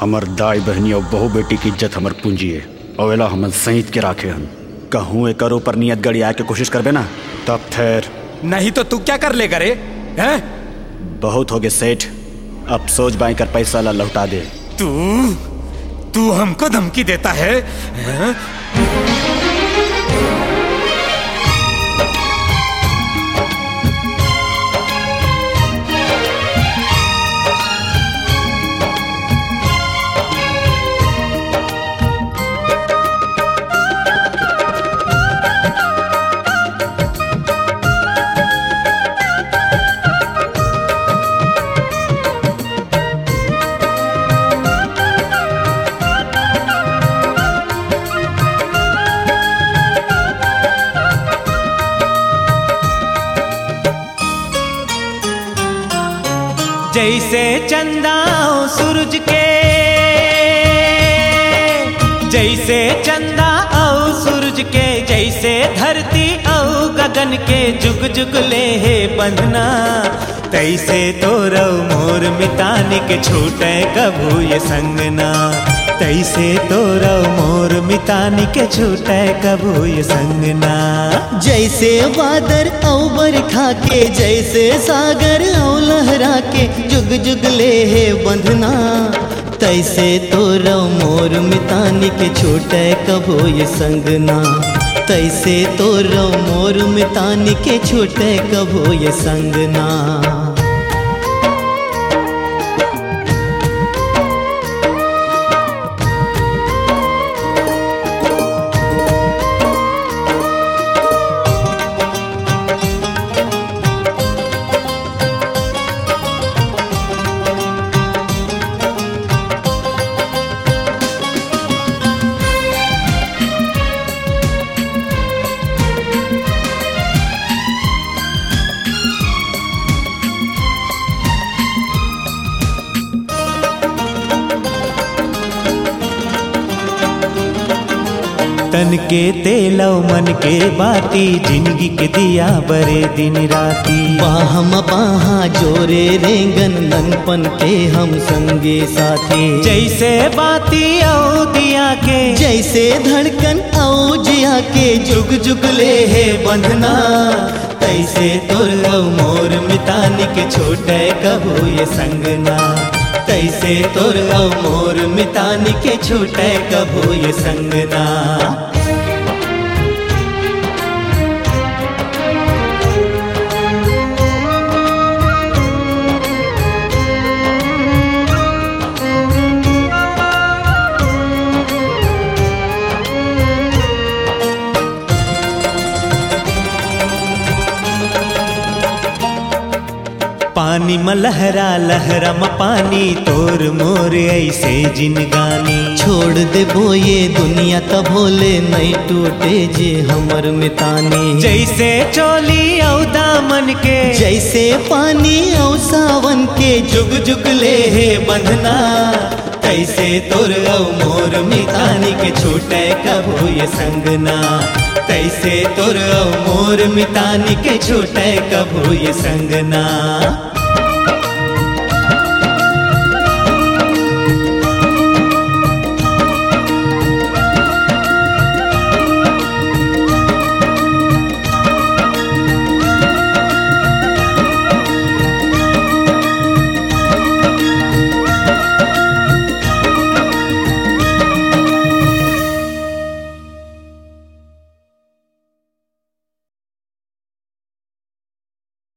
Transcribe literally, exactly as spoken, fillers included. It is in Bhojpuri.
हमर दाई बहनी और बहू बेटी की इज्जत हमर पूंजी है और एला हमन सहित के राखे हन। कहूँ एक ऊपर नियत गड़ी आए के कोशिश करबे ना तब फिर नहीं तो तू क्या कर लेगा रे? हैं? बहुत हो गए सेठ, अब सोच बाई कर पैसा ला लौटा दे। तू तू हमको धमकी देता है, है? जैसे चंदा ओ सूरज के, जैसे चंदा ओ सूरज के, जैसे धरती ओ गगन के जुग जुग ले है बंधना, तैसे तो रव मोर मितानी के छूटे कभू ये संगना, तैसे तो रव मोर मितानी के छूटे कभू ये संगना। जैसे बादर औ बरखा के, जैसे सागर औ लहरा के जुग जुग ले है बंधना, तैसे तो रव मोर मितानी के छूटे कभो ये संगना, तैसे तो रव मोर मितानी के छूटे कभो ये संगना। तन के तेलव मन के बाती, जिंदगी के दिया बरे दिन राती, बाहम बाहा जोरे रेंगन ननपन के हम संगे साथी, जैसे बाती औ दिया के, जैसे धड़कन औ जिया के जुग जुग ले है बंधना, तैसे तुरव मोर मितानी के छोटे कभू ये संगना, तैसे तुरव मोर मितानी के छोटे कभू ये संगना। पानी में लहरा लहरा म पानी, तोर मोर ऐसे जिनगानी, छोड़ दे बोये दुनिया तब भोले नहीं टूटे जे हमर मितानी, जैसे चोली औ दामन के, जैसे पानी औ सावन के जुग जुग ले है बंधना, तैसे तोर औ मोर मितानी के छूटे कभू ये संगना, तैसे तोर औ मोर मितानी के छूटे कभू ये संगना।